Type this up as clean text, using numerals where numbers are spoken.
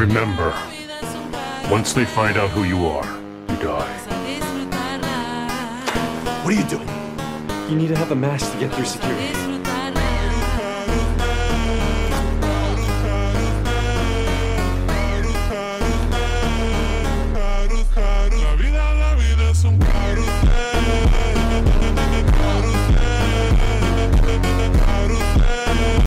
Remember, once they find out who you are, you die. What are you doing? You need to have a mask to get through security.